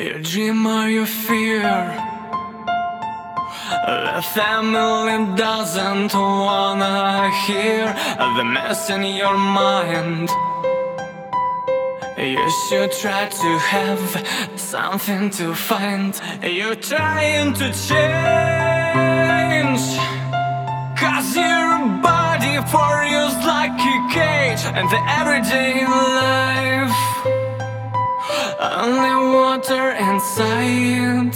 You dream or you fear. The family doesn't wanna hear the mess in your mind. You should try to have something to find. You're trying to change, 'cause your body for you's like a cage, and the everyday life only water inside.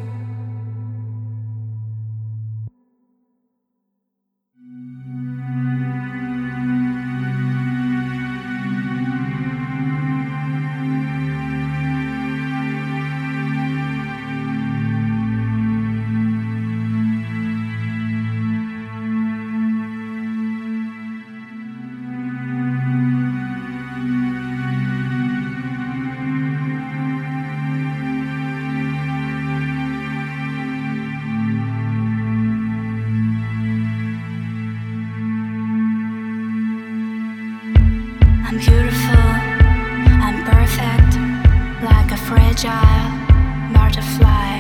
I'm beautiful, I'm perfect, like a fragile butterfly.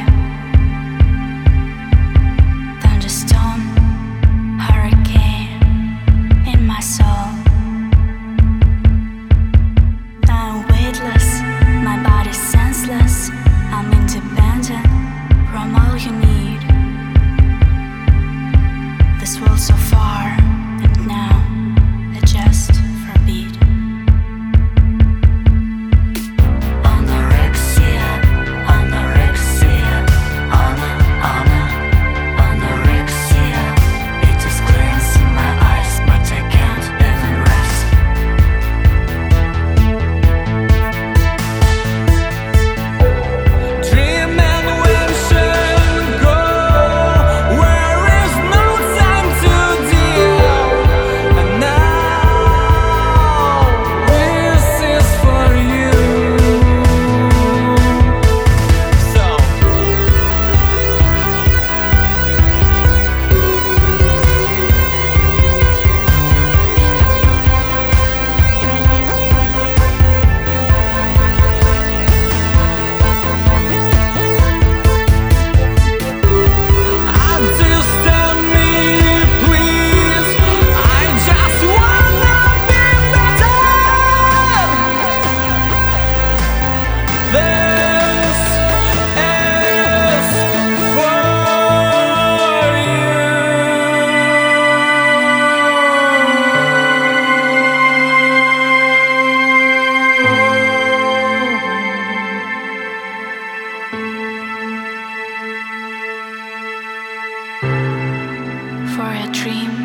Thunderstorm, hurricane in my soul. I'm weightless, my body's senseless. I'm independent from all you need. This world so far, and now I just forbid. For a dream